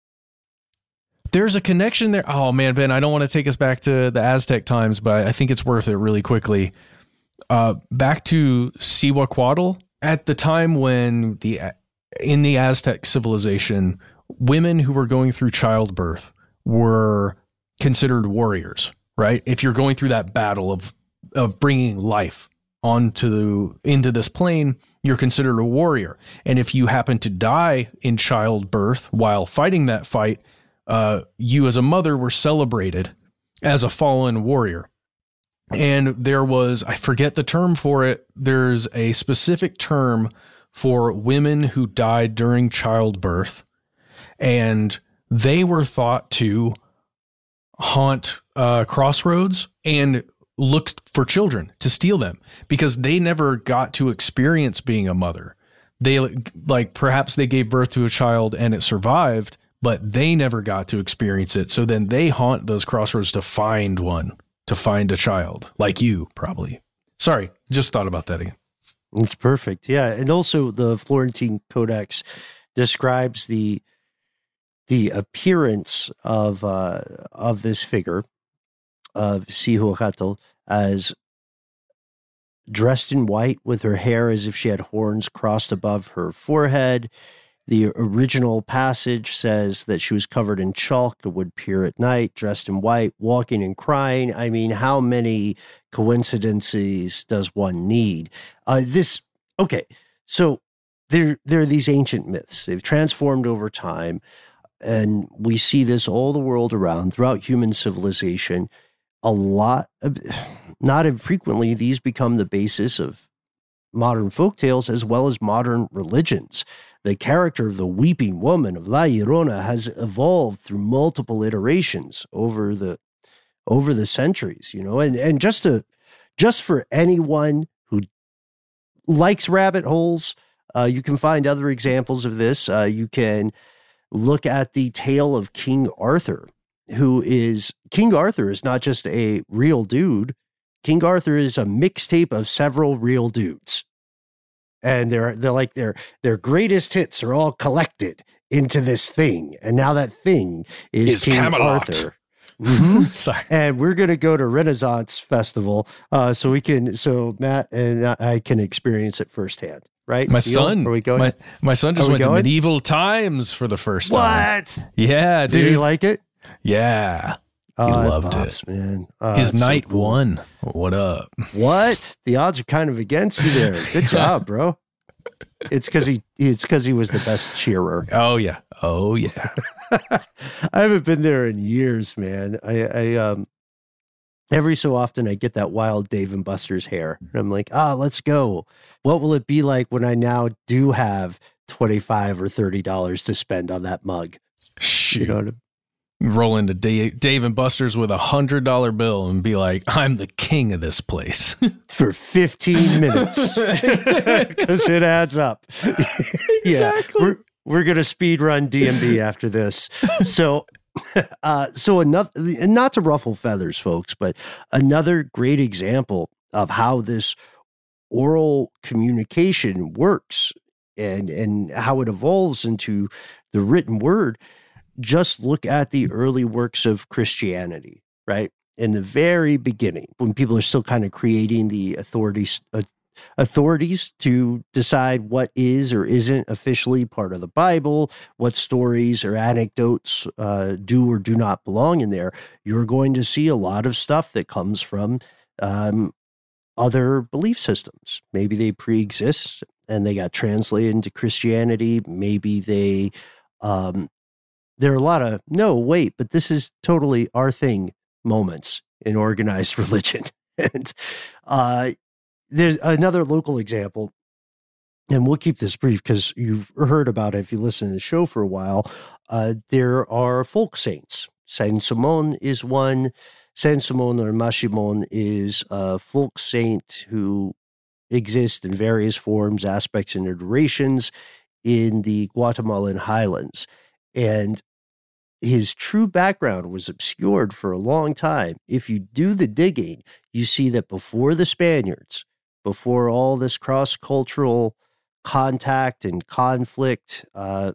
There's a connection there. Oh, man, Ben, I don't want to take us back to the Aztec times, but I think it's worth it really quickly. Uh, back to Cihuacuatl. At the time when the in the Aztec civilization, women who were going through childbirth were considered warriors, right? If you're going through that battle of of bringing life onto the, into this plane, you're considered a warrior. And if you happen to die in childbirth while fighting that fight, uh, you as a mother were celebrated as a fallen warrior. And there was, I forget the term for it, there's a specific term for women who died during childbirth, and they were thought to haunt uh, crossroads and look for children to steal them because they never got to experience being a mother. They, like, perhaps they gave birth to a child and it survived, but they never got to experience it. So then they haunt those crossroads to find one. To find a child like you, probably. Sorry, just thought about that again. It's perfect. Yeah. And also the Florentine Codex describes the the appearance of uh, of this figure of Cihuacuatl as dressed in white with her hair as if she had horns crossed above her forehead, The original passage says that she was covered in chalk and would appear at night, dressed in white, walking and crying. I mean, how many coincidences does one need? Uh, this, okay, so there, there are these ancient myths. They've transformed over time, and we see this all the world around throughout human civilization. A lot of, not infrequently, these become the basis of modern folktales as well as modern religions. The character of the weeping woman of La Llorona has evolved through multiple iterations over the over the centuries, you know, and, and just to just for anyone who likes rabbit holes, uh, you can find other examples of this. Uh, you can look at the tale of King Arthur, who is King Arthur is not just a real dude. King Arthur is a mixtape of several real dudes. And they're they're like their their greatest hits are all collected into this thing, and now that thing is, is King Camelot. Arthur. Mm-hmm. Sorry, and we're gonna go to Renaissance Festival, uh, so we can so Matt and I can experience it firsthand. Right, my Deal? son. Are we going? My, my son just Are went to medieval times for the first time. What? Yeah, dude. Did he like it? Yeah. He uh, loved pops, it, man. Uh, His knight so cool. won. What up? What? The odds are kind of against you there. Good job, bro. It's because he. It's because he was the best cheerer. Oh yeah. Oh yeah. I haven't been there in years, man. I, I um. Every so often, I get that wild Dave and Buster's hair, and I'm like, ah, let's go. What will it be like when I now do have twenty-five or thirty dollars to spend on that mug? Shoot. You know what I mean? Roll into Dave, Dave and Buster's with a hundred dollar bill and be like, I'm the king of this place for fifteen minutes because it adds up. Exactly. Yeah, we're, we're going to speed run D and D after this. So, uh, so another, not to ruffle feathers, folks, but another great example of how this oral communication works and, and how it evolves into the written word. Just look at the early works of Christianity, right? In the very beginning, when people are still kind of creating the authorities, uh, authorities to decide what is or isn't officially part of the Bible, what stories or anecdotes uh, do or do not belong in there, you're going to see a lot of stuff that comes from um, other belief systems. Maybe they pre-exist and they got translated into Christianity. Maybe they... Um, There are a lot of, no, wait, but this is totally our thing moments in organized religion. And uh, there's another local example, and we'll keep this brief because you've heard about it if you listen to the show for a while. Uh, there are folk saints. Saint Simon is one. Saint Simon or Mashimon is a folk saint who exists in various forms, aspects, and iterations in the Guatemalan highlands. And his true background was obscured for a long time. If you do the digging, you see that before the Spaniards, before all this cross-cultural contact and conflict, uh,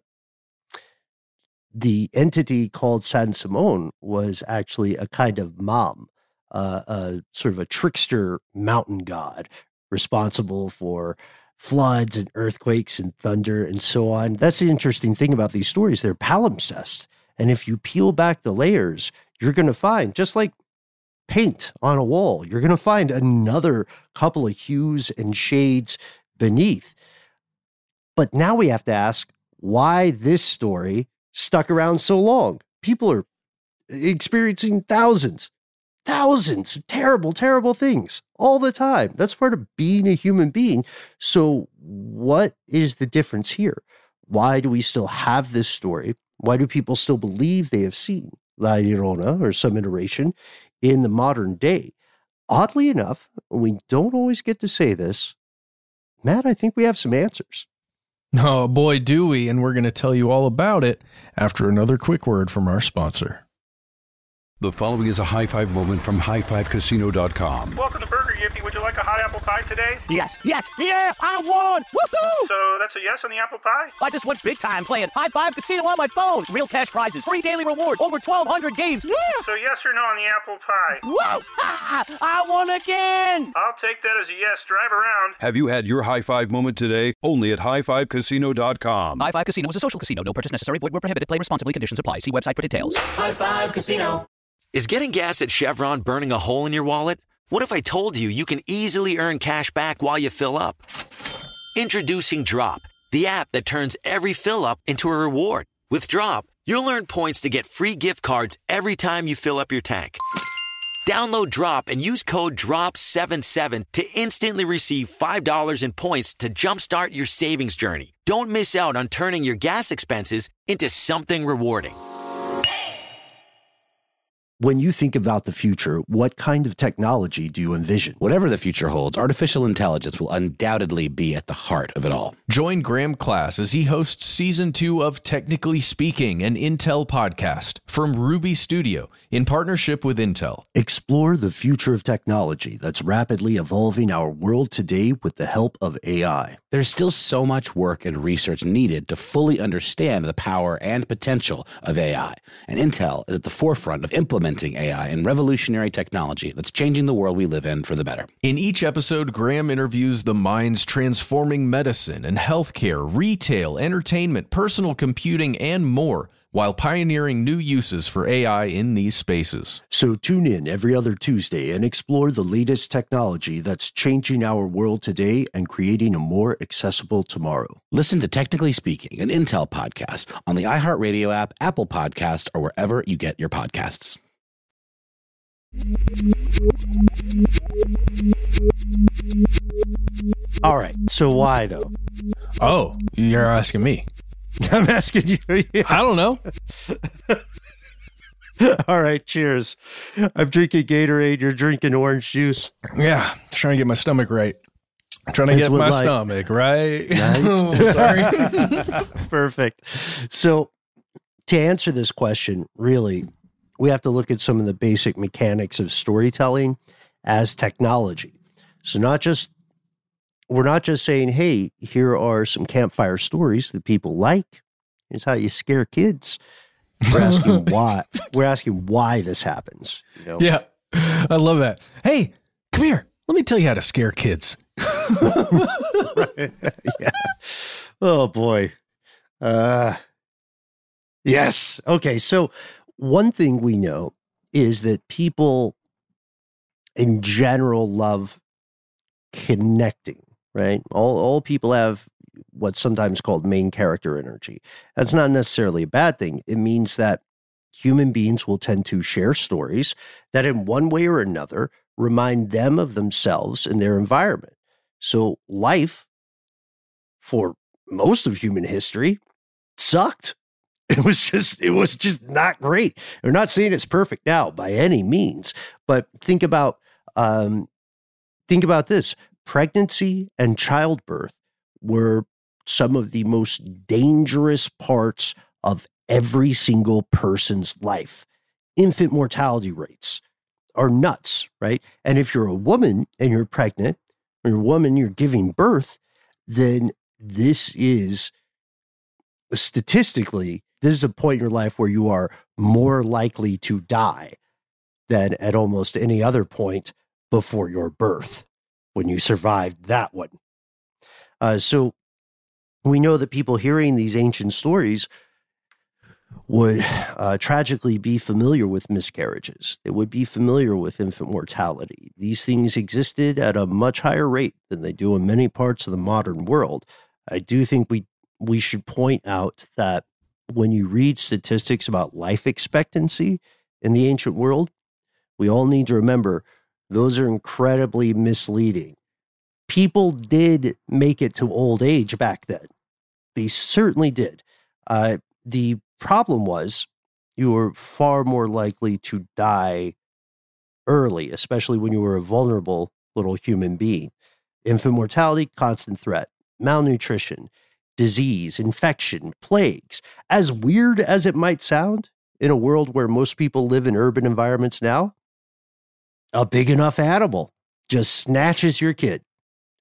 the entity called San Simon was actually a kind of mam, uh, a sort of a trickster mountain god responsible for floods and earthquakes and thunder and so on. That's the interesting thing about these stories. They're palimpsest. And if you peel back the layers, you're going to find, just like paint on a wall, you're going to find another couple of hues and shades beneath. But now we have to ask why this story stuck around so long. People are experiencing thousands, thousands of terrible, terrible things all the time. That's part of being a human being. So what is the difference here? Why do we still have this story? Why do people still believe they have seen La Llorona or some iteration in the modern day? Oddly enough, we don't always get to say this. Matt, I think we have some answers. Oh, boy, do we. And we're going to tell you all about it after another quick word from our sponsor. The following is a high five moment from high five casino dot com. Welcome to Burger Yippee. Would you like a hot apple pie today? Yes, yes, yeah, I won! Woohoo! So that's a yes on the apple pie? I just went big time playing High Five Casino on my phone. Real cash prizes, free daily rewards, over twelve hundred games. Yeah! So yes or no on the apple pie? Whoa! I won again! I'll take that as a yes. Drive around. Have you had your high five moment today? Only at high five casino dot com. High Five Casino is a social casino. No purchase necessary. Void where prohibited. Play responsibly. Conditions apply. See website for details. High Five Casino. Is getting gas at Chevron burning a hole in your wallet? What if I told you you can easily earn cash back while you fill up? Introducing Drop, the app that turns every fill up into a reward. With Drop, you'll earn points to get free gift cards every time you fill up your tank. Download Drop and use code D R O P seven seven to instantly receive five dollars in points to jumpstart your savings journey. Don't miss out on turning your gas expenses into something rewarding. When you think about the future, what kind of technology do you envision? Whatever the future holds, artificial intelligence will undoubtedly be at the heart of it all. Join Graham Class as he hosts season two of Technically Speaking, an Intel podcast from Ruby Studio in partnership with Intel. Explore the future of technology that's rapidly evolving our world today with the help of A I. There's still so much work and research needed to fully understand the power and potential of A I, and Intel is at the forefront of implementing A I and revolutionary technology that's changing the world we live in for the better. In each episode, Graham interviews the minds transforming medicine and healthcare, retail, entertainment, personal computing, and more, while pioneering new uses for A I in these spaces. So tune in every other Tuesday and explore the latest technology that's changing our world today and creating a more accessible tomorrow. Listen to Technically Speaking, an Intel podcast on the iHeartRadio app, Apple Podcast, or wherever you get your podcasts. All right, so why though? Oh, you're asking me. I'm asking you. Yeah. I don't know. All right, cheers. I'm drinking Gatorade. You're drinking orange juice. Yeah, trying to get my stomach right. I'm trying to That's get my like, stomach right. right? Oh, sorry. Perfect. So to answer this question, really, we have to look at some of the basic mechanics of storytelling as technology. So not just, we're not just saying, hey, here are some campfire stories that people like. Here's how you scare kids. We're asking why. We're asking why this happens. You know? Yeah, I love that. Hey, come here. Let me tell you how to scare kids. Right. Yeah. Oh boy. Uh, yes. Okay. So one thing we know is that people in general love connecting, right? All, all people have what's sometimes called main character energy. That's not necessarily a bad thing. It means that human beings will tend to share stories that in one way or another remind them of themselves and their environment. So life, for most of human history, sucked. It was just, it was just not great. We're not saying it's perfect now by any means, but think about, um, think about this. Pregnancy and childbirth were some of the most dangerous parts of every single person's life. Infant mortality rates are nuts, right? And if you're a woman and you're pregnant, or you're a woman, you're giving birth, then this is statistically, this is a point in your life where you are more likely to die than at almost any other point before your birth, when you survived that one. Uh, so we know that people hearing these ancient stories would uh, tragically be familiar with miscarriages. They would be familiar with infant mortality. These things existed at a much higher rate than they do in many parts of the modern world. I do think we we should point out that when you read statistics about life expectancy in the ancient world, we all need to remember those are incredibly misleading. People did make it to old age back then. They certainly did. Uh, the problem was you were far more likely to die early, especially when you were a vulnerable little human being. Infant mortality, constant threat, malnutrition, disease, infection, plagues. As weird as it might sound in a world where most people live in urban environments now, a big enough animal just snatches your kid.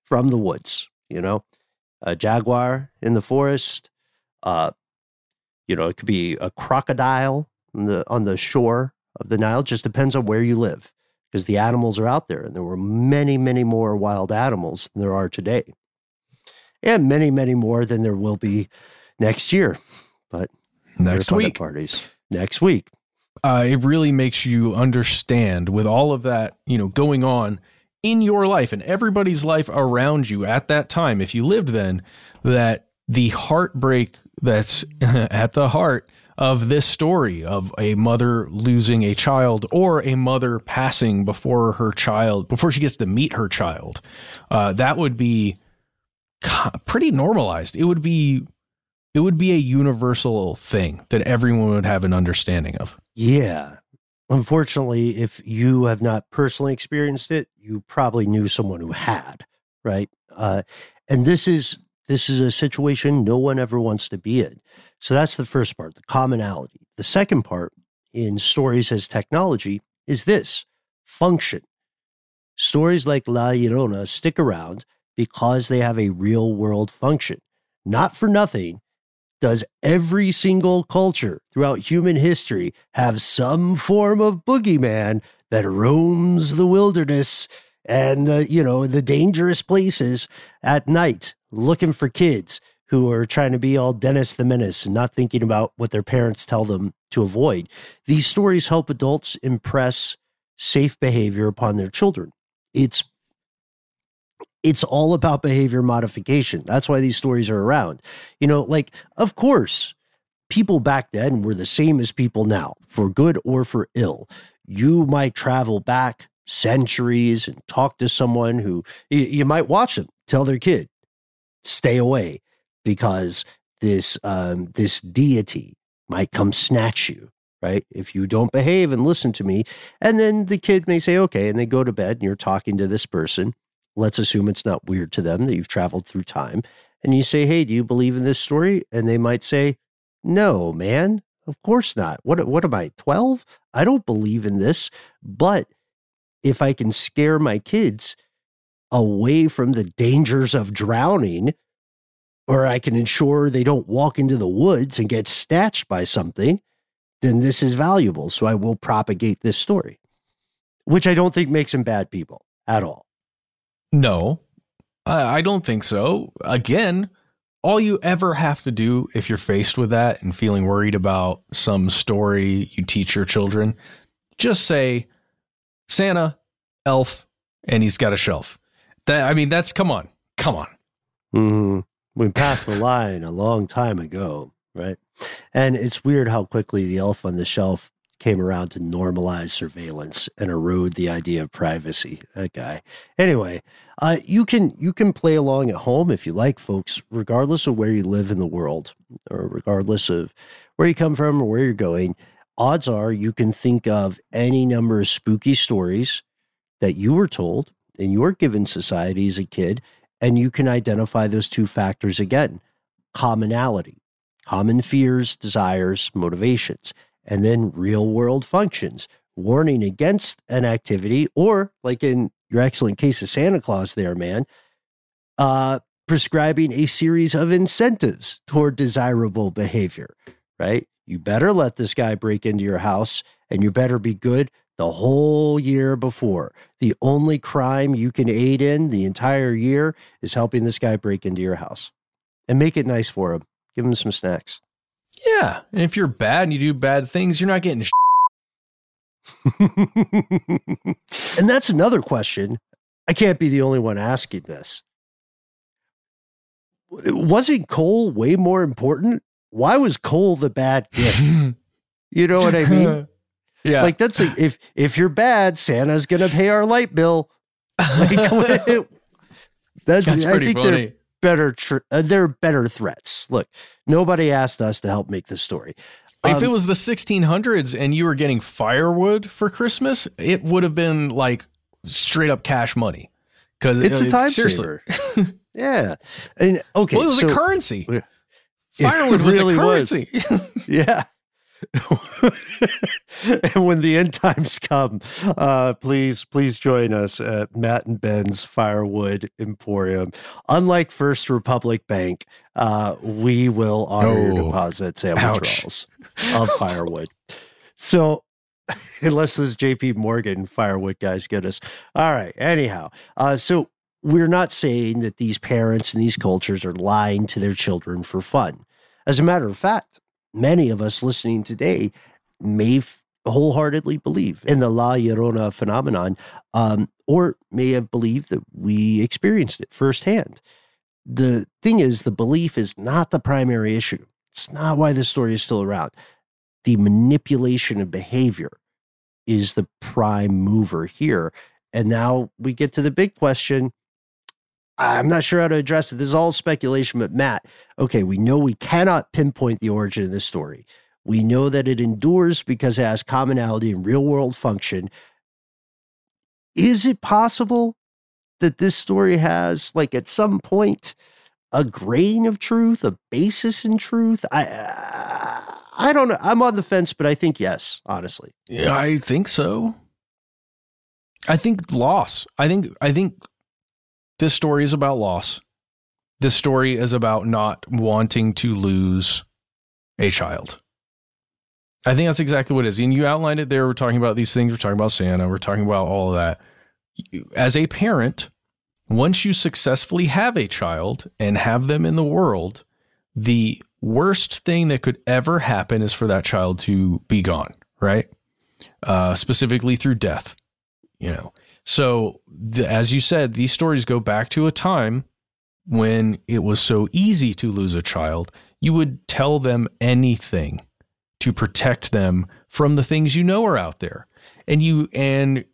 from the woods, you know, a jaguar in the forest, uh, you know, it could be a crocodile on the, on the shore of the Nile. It just depends on where you live, because the animals are out there, and there were many, many more wild animals than there are today. And many, many more than there will be next year. But next week. Parties. Next week. Uh, it really makes you understand, with all of that, you know, going on in your life and everybody's life around you at that time, if you lived then, that the heartbreak that's at the heart of this story of a mother losing a child, or a mother passing before her child, before she gets to meet her child, uh, that would be pretty normalized. It would be, it would be a universal thing that everyone would have an understanding of. Yeah. Unfortunately, if you have not personally experienced it, you probably knew someone who had, right? Uh, and this is, this is a situation no one ever wants to be in. So that's the first part, the commonality. The second part in stories as technology is this: function. Stories like La Llorona stick around because they have a real world function. Not for nothing does every single culture throughout human history have some form of boogeyman that roams the wilderness and the, you know, the dangerous places at night, looking for kids who are trying to be all Dennis the Menace and not thinking about what their parents tell them to avoid. These stories help adults impress safe behavior upon their children. It's It's all about behavior modification. That's why these stories are around. You know, like, of course, people back then were the same as people now, for good or for ill. You might travel back centuries and talk to someone who, you, you might watch them tell their kid, stay away, because this, um, this deity might come snatch you, right? If you don't behave and listen to me. And then the kid may say, okay, and they go to bed and you're talking to this person. Let's assume it's not weird to them that you've traveled through time. And you say, hey, do you believe in this story? And they might say, no, man, of course not. What, what am I, twelve? I don't believe in this. But if I can scare my kids away from the dangers of drowning, or I can ensure they don't walk into the woods and get snatched by something, then this is valuable. So I will propagate this story, which I don't think makes them bad people at all. No, I don't think so. Again, all you ever have to do if you're faced with that and feeling worried about some story you teach your children, just say Santa, elf, and he's got a shelf. That, I mean, that's, come on, come on. Mm-hmm. We passed the line a long time ago, right? And it's weird how quickly the elf on the shelf came around to normalize surveillance and erode the idea of privacy. That guy. Anyway, uh, you can you can play along at home if you like, folks, regardless of where you live in the world, or regardless of where you come from or where you're going. Odds are you can think of any number of spooky stories that you were told in your given society as a kid, and you can identify those two factors again: commonality, common fears, desires, motivations, and then real world functions, warning against an activity, or like in your excellent case of Santa Claus there, man, uh, prescribing a series of incentives toward desirable behavior, right? You better let this guy break into your house, and you better be good the whole year before. The only crime you can aid in the entire year is helping this guy break into your house. And make it nice for him. Give him some snacks. Yeah, and if you're bad and you do bad things, you're not getting sh- And that's another question. I can't be the only one asking this. Wasn't coal way more important? Why was coal the bad gift? You know what I mean? Yeah. Like, that's a, if if you're bad, Santa's going to pay our light bill. Like, that's, that's I pretty think funny. They're better, tr- uh, they're better threats. Look, nobody asked us to help make this story. If Um, it was the sixteen hundreds and you were getting firewood for Christmas, it would have been like straight up cash money. Because it's a time seriously. saver. Yeah. And okay. Well, it was so, a currency. It Firewood was really a currency. was. Yeah. And when the end times come, uh, please, please join us at Matt and Ben's Firewood Emporium. Unlike First Republic Bank, uh, we will honor oh, your deposits and withdrawals of firewood. So, unless those J P Morgan firewood guys get us. All right. Anyhow, uh, so we're not saying that these parents and these cultures are lying to their children for fun. As a matter of fact, many of us listening today may f- wholeheartedly believe in the La Llorona phenomenon, um, or may have believed that we experienced it firsthand. The thing is, the belief is not the primary issue. It's not why this story is still around. The manipulation of behavior is the prime mover here. And now we get to the big question. I'm not sure how to address it. This is all speculation, but Matt, okay, we know we cannot pinpoint the origin of this story. We know that it endures because it has commonality in real-world function. Is it possible that this story has, like, at some point, a grain of truth, a basis in truth? I, uh, I don't know. I'm on the fence, but I think yes, honestly. Yeah, I think so. I think loss. I think, I think this story is about loss. This story is about not wanting to lose a child. I think that's exactly what it is. And you outlined it there. We're talking about these things. We're talking about Santa. We're talking about all of that. As a parent, once you successfully have a child and have them in the world, the worst thing that could ever happen is for that child to be gone, right? Uh, specifically through death, you know. So the, as you said, these stories go back to a time when it was so easy to lose a child. You would tell them anything to protect them from the things you know are out there. And you, and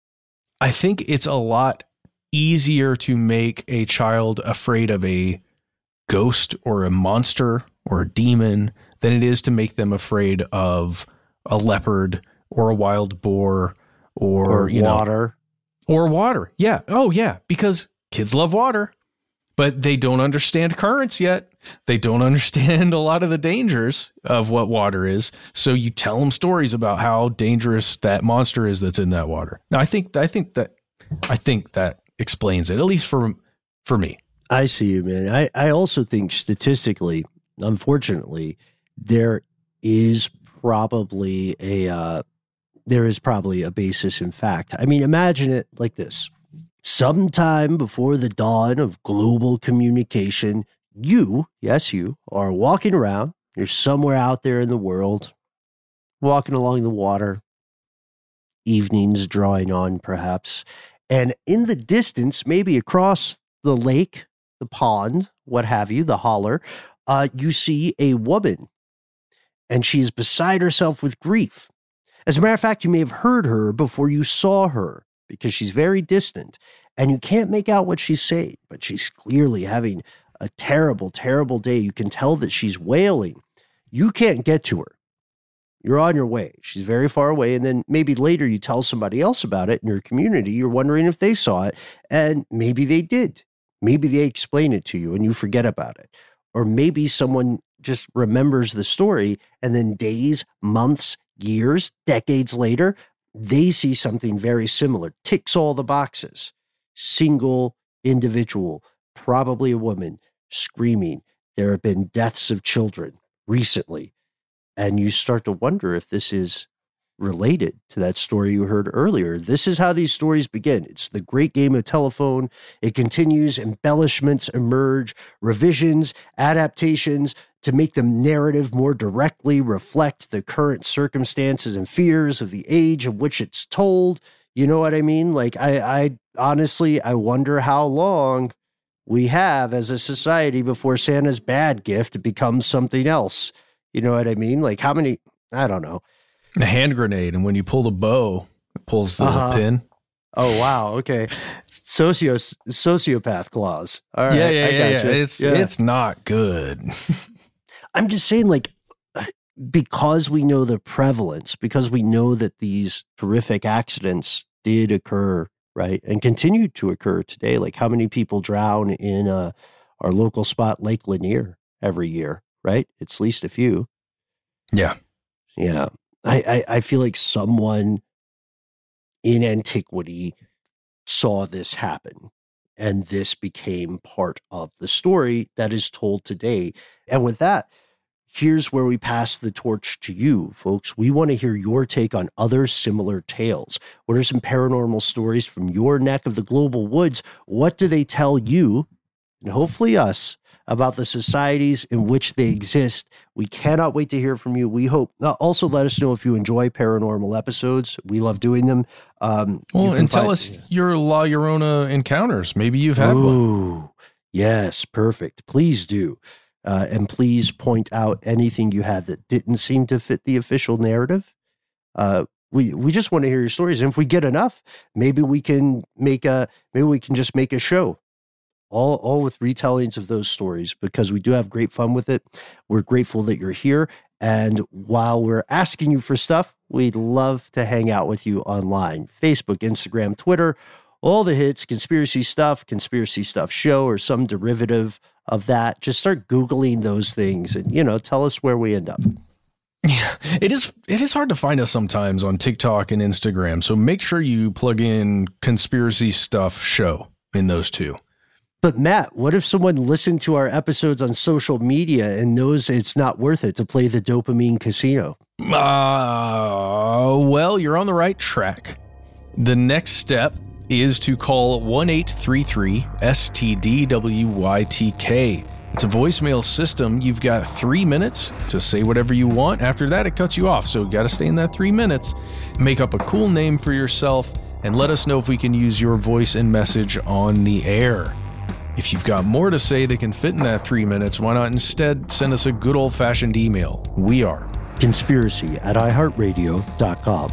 I think it's a lot easier to make a child afraid of a ghost or a monster or a demon than it is to make them afraid of a leopard or a wild boar or, or you water. Know, or water. Yeah. Oh, yeah. Because kids love water, but they don't understand currents yet. They don't understand a lot of the dangers of what water is. So you tell them stories about how dangerous that monster is that's in that water. Now, I think, I think that, I think that explains it, at least for, for me. I see you, man. I, I also think statistically, unfortunately, there is probably a, uh, there is probably a basis in fact. I mean, imagine it like this. Sometime before the dawn of global communication, you, yes, you, are walking around. You're somewhere out there in the world, walking along the water, evenings drawing on perhaps, and in the distance, maybe across the lake, the pond, what have you, the holler, uh, you see a woman, and she is beside herself with grief. As a matter of fact, you may have heard her before you saw her because she's very distant, and you can't make out what she's saying, but she's clearly having a terrible, terrible day. You can tell that she's wailing. You can't get to her. You're on your way. She's very far away, and then maybe later you tell somebody else about it in your community. You're wondering if they saw it, and maybe they did. Maybe they explain it to you and you forget about it. Or maybe someone just remembers the story and then days, months, years, decades later, they see something very similar. Ticks all the boxes. Single individual, probably a woman, screaming. There have been deaths of children recently. And you start to wonder if this is related to that story you heard earlier. This is how these stories begin. It's the great game of telephone. It continues, embellishments emerge, revisions, adaptations to make the narrative more directly reflect the current circumstances and fears of the age of which it's told. You know what I mean? Like, I, I honestly, I wonder how long we have as a society before Santa's bad gift becomes something else. You know what I mean? Like, how many, I don't know. A hand grenade, and when you pull the bow, it pulls the uh-huh. pin. Oh, wow. Okay. Socio sociopath clause. All right. Yeah, yeah, I yeah, gotcha. yeah. It's, yeah. it's not good. I'm just saying, like, because we know the prevalence, because we know that these horrific accidents did occur, right, and continue to occur today. Like, how many people drown in uh, our local spot, Lake Lanier, every year, right? It's at least a few. Yeah. Yeah. I, I, I feel like someone in antiquity saw this happen, and this became part of the story that is told today. And with that, here's where we pass the torch to you, folks. We want to hear your take on other similar tales. What are some paranormal stories from your neck of the global woods? What do they tell you, and hopefully us, about the societies in which they exist? We cannot wait to hear from you. We hope. Uh, also, let us know if you enjoy paranormal episodes. We love doing them. Um, well, and tell find, us your La Llorona encounters. Maybe you've had ooh, one. Yes, perfect. Please do. Uh, and please point out anything you had that didn't seem to fit the official narrative. Uh, we we just want to hear your stories. And if we get enough, maybe we can make a maybe we can just make a show. All, all with retellings of those stories, because we do have great fun with it. We're grateful that you're here. And while we're asking you for stuff, we'd love to hang out with you online. Facebook, Instagram, Twitter, all the hits, Conspiracy Stuff, Conspiracy Stuff Show, or some derivative of that. Just start Googling those things and, you know, tell us where we end up. Yeah, it is it is hard to find us sometimes on TikTok and Instagram. So make sure you plug in Conspiracy Stuff Show in those two. But Matt, what if someone listened to our episodes on social media and knows it's not worth it to play the dopamine casino? Uh, well, you're on the right track. The next step is to call one eight three three S T D W Y T K. It's a voicemail system. You've got three minutes to say whatever you want. After that, it cuts you off. So you got to stay in that three minutes. Make up a cool name for yourself and let us know if we can use your voice and message on the air. If you've got more to say that can fit in that three minutes, why not instead send us a good old-fashioned email? We are conspiracy at i heart radio dot com.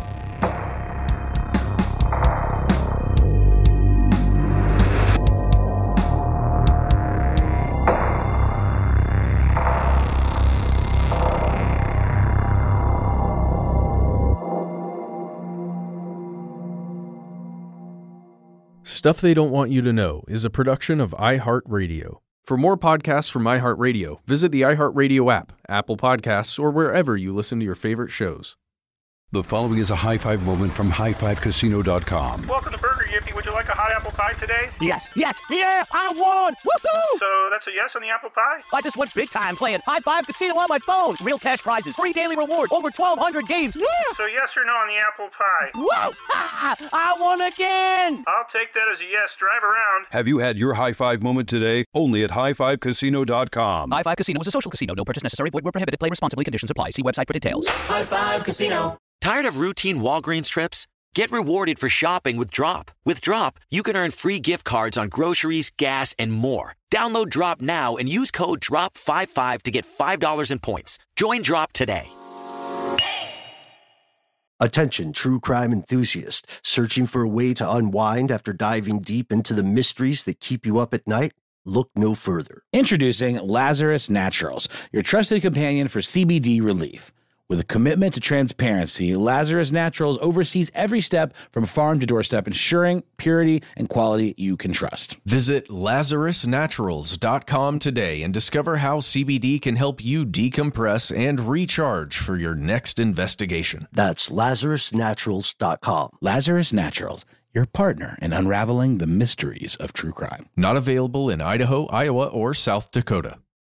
Stuff They Don't Want You to Know is a production of iHeartRadio. For more podcasts from iHeartRadio, visit the iHeartRadio app, Apple Podcasts, or wherever you listen to your favorite shows. The following is a high five moment from high five casino dot com. Welcome to Burger Yippee. Would you like a hot apple pie today? Yes, yes, yeah, I won! Woohoo! So that's a yes on the apple pie? I just went big time playing High Five Casino on my phone. Real cash prizes, free daily rewards, over twelve hundred games. Yeah! So yes or no on the apple pie? Whoa! Ah, I won again! I'll take that as a yes. Drive around. Have you had your high five moment today? Only at high five casino dot com. High Five Casino is a social casino. No purchase necessary. Void where prohibited. Play responsibly. Conditions apply. See website for details. High Five Casino. Tired of routine Walgreens trips? Get rewarded for shopping with Drop. With Drop, you can earn free gift cards on groceries, gas, and more. Download Drop now and use code drop fifty-five to get five dollars in points. Join Drop today. Attention, true crime enthusiast. Searching for a way to unwind after diving deep into the mysteries that keep you up at night? Look no further. Introducing Lazarus Naturals, your trusted companion for C B D relief. With a commitment to transparency, Lazarus Naturals oversees every step from farm to doorstep, ensuring purity and quality you can trust. Visit lazarus naturals dot com today and discover how C B D can help you decompress and recharge for your next investigation. That's lazarus naturals dot com. Lazarus Naturals, your partner in unraveling the mysteries of true crime. Not available in Idaho, Iowa, or South Dakota.